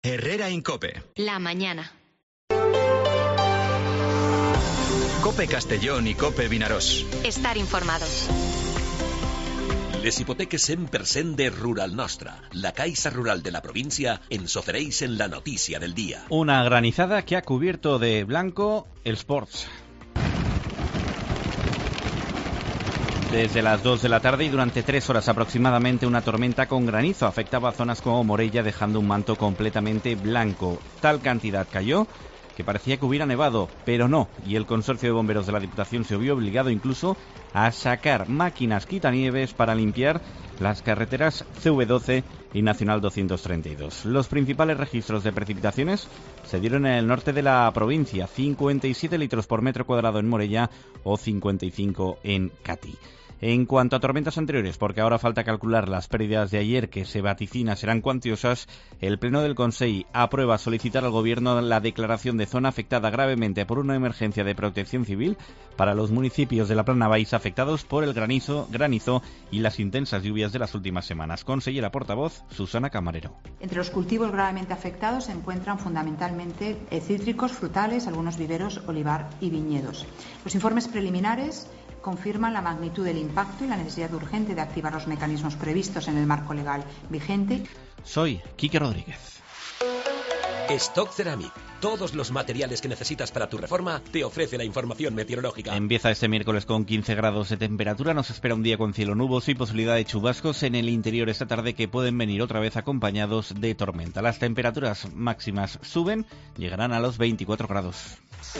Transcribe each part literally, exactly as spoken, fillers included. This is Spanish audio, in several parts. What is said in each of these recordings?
Herrera Incope. La mañana. Cope Castellón i Cope Vinaròs. Estar informados. Les hipoteques cent per cent de Rural Nostra. La Caixa Rural de la provincia ens ofereix en la noticia del día. Una granizada que ha cubierto de blanco el Sports. Desde las dos de la tarde y durante tres horas aproximadamente, una tormenta con granizo afectaba a zonas como Morella, dejando un manto completamente blanco. Tal cantidad cayó que parecía que hubiera nevado, pero no, y el consorcio de bomberos de la Diputación se vio obligado incluso a sacar máquinas quitanieves para limpiar las carreteras C V doce y Nacional doscientos treinta y dos. Los principales registros de precipitaciones se dieron en el norte de la provincia, cincuenta y siete litros por metro cuadrado en Morella o cincuenta y cinco en Catí. En cuanto a tormentas anteriores, porque ahora falta calcular las pérdidas de ayer, que se vaticina serán cuantiosas, el Pleno del Consell aprueba solicitar al Gobierno la declaración de zona afectada gravemente por una emergencia de protección civil para los municipios de la Plana Baix afectados por el granizo, granizo y las intensas lluvias de las últimas semanas. Consellera portavoz, Susana Camarero. Entre los cultivos gravemente afectados se encuentran fundamentalmente cítricos, frutales, algunos viveros, olivar y viñedos. Los informes preliminares confirman la magnitud del impacto y la necesidad urgente de activar los mecanismos previstos en el marco legal vigente. Soy Quique Rodríguez. Stock Ceramic. Todos los materiales que necesitas para tu reforma te ofrece la información meteorológica. Empieza este miércoles con quince grados de temperatura. Nos espera un día con cielo nuboso y posibilidad de chubascos en el interior esta tarde, que pueden venir otra vez acompañados de tormenta. Las temperaturas máximas suben, llegarán a los veinticuatro grados.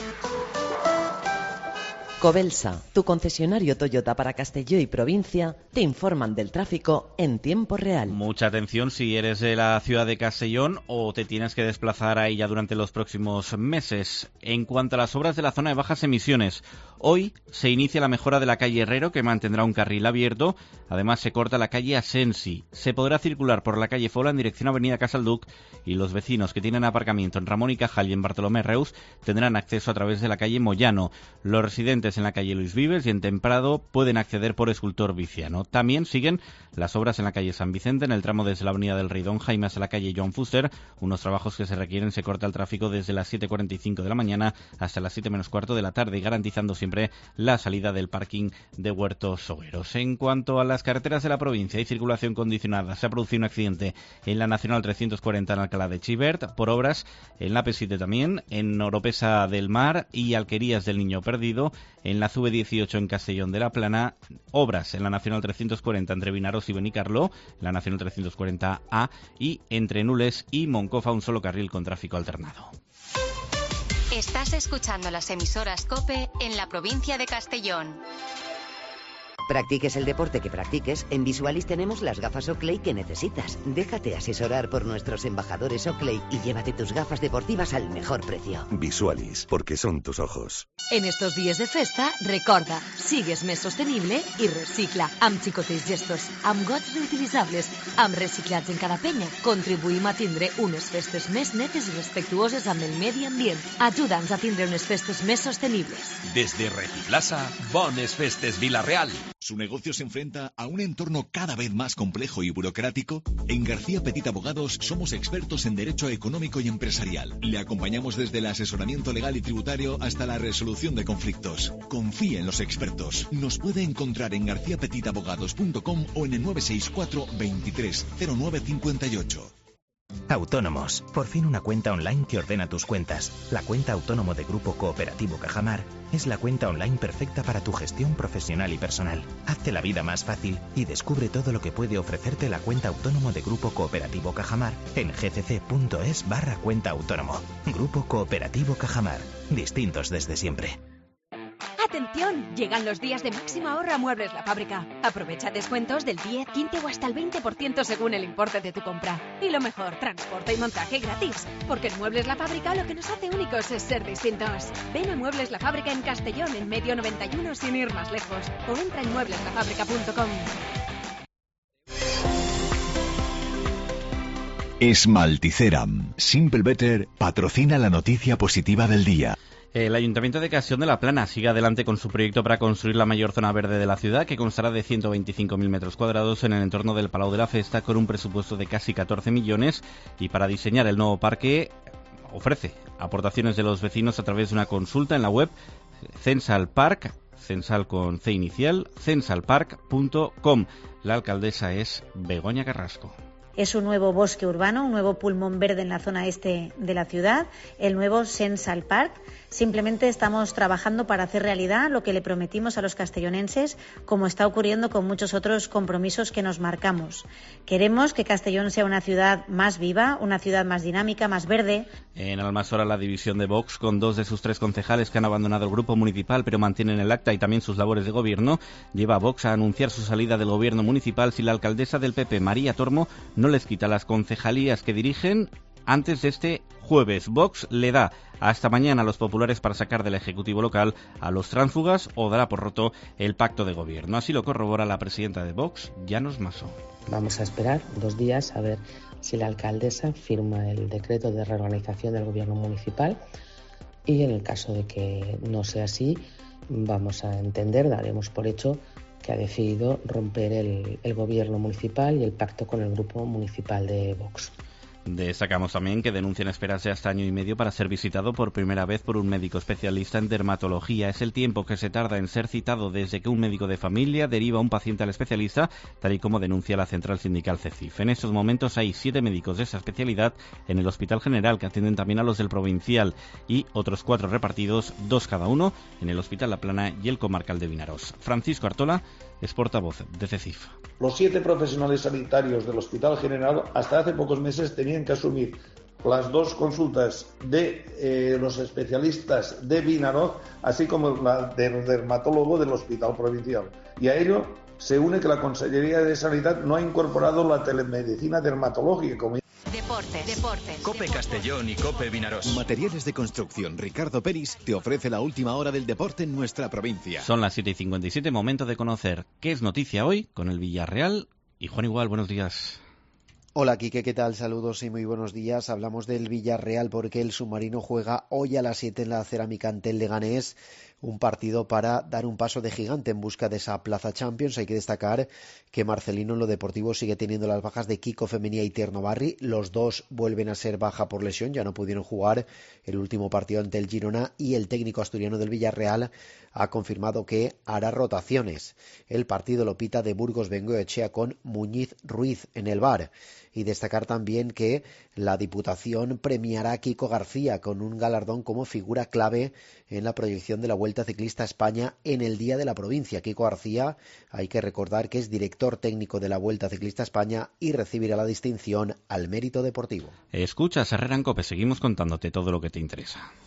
Cobelsa, tu concesionario Toyota para Castelló y provincia, te informan del tráfico en tiempo real. Mucha atención si eres de la ciudad de Castellón o te tienes que desplazar a ella durante los próximos meses. En cuanto a las obras de la zona de bajas emisiones, hoy se inicia la mejora de la calle Herrero, que mantendrá un carril abierto. Además, se corta la calle Asensi. Se podrá circular por la calle Fola en dirección a Avenida Casalduc, y los vecinos que tienen aparcamiento en Ramón y Cajal y en Bartolomé Reus tendrán acceso a través de la calle Moyano. Los residentes en la calle Luis Vives y en Temprado pueden acceder por Escultor Viciano. También siguen las obras en la calle San Vicente, en el tramo desde la avenida del Rey Don Jaime hasta la calle John Fuster, unos trabajos que se requieren. Se corta el tráfico desde las siete cuarenta y cinco de la mañana hasta las siete menos cuarto de la tarde, garantizando siempre la salida del parking de Huertos Sogueros. En cuanto a las carreteras de la provincia y circulación condicionada, se ha producido un accidente en la Nacional trescientos cuarenta en Alcalá de Xivert por obras en la P siete también, en Oropesa del Mar y Alquerías del Niño Perdido, en la C V dieciocho en Castellón de la Plana, obras en la Nacional trescientos cuarenta entre Vinaròs y Benicarló, la Nacional trescientos cuarenta A, y entre Nules y Moncofa un solo carril con tráfico alternado. Estás escuchando las emisoras COPE en la provincia de Castellón. Practiques el deporte que practiques, en Visualis tenemos las gafas Oakley que necesitas. Déjate asesorar por nuestros embajadores Oakley y llévate tus gafas deportivas al mejor precio. Visualis, porque son tus ojos. En estos díes de festa, recorda, sigues més sostenible i recicla. Amb xicotets gestos, amb gots reutilitzables, amb reciclats en cada penya, contribuïm a tindre unes festes més netes i respectuoses amb el medi ambient. Ajuda'ns a tindre unes festes més sostenibles. Desde Reciclasa, bones festes Vila-real. ¿Su negocio se enfrenta a un entorno cada vez más complejo y burocrático? En García Petit Abogados somos expertos en derecho económico y empresarial. Le acompañamos desde el asesoramiento legal y tributario hasta la resolución de conflictos. Confíe en los expertos. Nos puede encontrar en garcía petit abogados punto com o en el nueve seis cuatro veintitrés cero nueve cincuenta y ocho. Autónomos. Por fin una cuenta online que ordena tus cuentas. La cuenta autónomo de Grupo Cooperativo Cajamar es la cuenta online perfecta para tu gestión profesional y personal. Hazte la vida más fácil y descubre todo lo que puede ofrecerte la cuenta autónomo de Grupo Cooperativo Cajamar en gcc.es barra cuenta autónomo. Grupo Cooperativo Cajamar. Distintos desde siempre. ¡Atención! Llegan los días de máxima ahorro a Muebles La Fábrica. Aprovecha descuentos del diez, quince o hasta el veinte por ciento según el importe de tu compra. Y lo mejor, transporte y montaje gratis. Porque en Muebles La Fábrica lo que nos hace únicos es ser distintos. Ven a Muebles La Fábrica en Castellón, en Medio noventa y uno, sin ir más lejos. O entra en muebles la fábrica punto com. Esmalticeram Simple Better patrocina la noticia positiva del día. El Ayuntamiento de Castellón de la Plana sigue adelante con su proyecto para construir la mayor zona verde de la ciudad, que constará de ciento veinticinco mil metros cuadrados en el entorno del Palau de la Festa, con un presupuesto de casi catorce millones, y para diseñar el nuevo parque ofrece aportaciones de los vecinos a través de una consulta en la web Censal Park, Censal con C inicial, censalpark punto com. La alcaldesa es Begoña Carrasco. Es un nuevo bosque urbano, un nuevo pulmón verde en la zona este de la ciudad, el nuevo Censal Park. Simplemente estamos trabajando para hacer realidad lo que le prometimos a los castellonenses, como está ocurriendo con muchos otros compromisos que nos marcamos. Queremos que Castellón sea una ciudad más viva, una ciudad más dinámica, más verde. En Almasora, la división de Vox, con dos de sus tres concejales que han abandonado el grupo municipal pero mantienen el acta y también sus labores de gobierno, lleva a Vox a anunciar su salida del gobierno municipal si la alcaldesa del P P, María Tormo, no les quita las concejalías que dirigen antes de este jueves. Vox le da hasta mañana a los populares para sacar del Ejecutivo local a los tránsfugas o dará por roto el pacto de gobierno. Así lo corrobora la presidenta de Vox, Llanos Masó. Vamos a esperar dos días a ver si la alcaldesa firma el decreto de reorganización del gobierno municipal, y en el caso de que no sea así, vamos a entender, daremos por hecho que ha decidido romper el, el gobierno municipal y el pacto con el grupo municipal de Vox. Destacamos también que denuncian esperas de hasta año y medio para ser visitado por primera vez por un médico especialista en dermatología. Es el tiempo que se tarda en ser citado desde que un médico de familia deriva a un paciente al especialista, tal y como denuncia la central sindical CECIF. En estos momentos hay siete médicos de esa especialidad en el Hospital General, que atienden también a los del Provincial, y otros cuatro repartidos, dos cada uno, en el Hospital La Plana y el Comarcal de Vinaroz. Francisco Artola es portavoz de CECIF. Los siete profesionales sanitarios del Hospital General hasta hace pocos meses tenían que asumir las dos consultas de eh, los especialistas de Vinaroz, así como la del dermatólogo del Hospital Provincial. Y a ello se une que la Consellería de Sanidad no ha incorporado la telemedicina dermatológica como Deportes, deportes. Cope Castellón y Cope Vinaroz. Materiales de construcción Ricardo Peris te ofrece la última hora del deporte en nuestra provincia. Son las siete y cincuenta y siete, momento de conocer qué es noticia hoy con el Villarreal. Y Juan Igual, buenos días. Hola Quique, ¿qué tal? Saludos y muy buenos días. Hablamos del Villarreal porque el submarino juega hoy a las siete en la Cerámica ante el Leganés. Un partido para dar un paso de gigante en busca de esa plaza Champions. Hay que destacar que Marcelino en lo deportivo sigue teniendo las bajas de Kiko Femenía y Tierno Barri. Los dos vuelven a ser baja por lesión, ya no pudieron jugar el último partido ante el Girona, y el técnico asturiano del Villarreal ha confirmado que hará rotaciones. El partido lo pita de Burgos Bengoechea con Muñiz Ruiz en el V A R. Y destacar también que la Diputación premiará a Kiko García con un galardón como figura clave en la proyección de la Vuelta Ciclista a España en el Día de la Provincia. Kiko García, hay que recordar que es director técnico de la Vuelta Ciclista a España y recibirá la distinción al mérito deportivo. Escuchas Herrera en COPE, seguimos contándote todo lo que te interesa.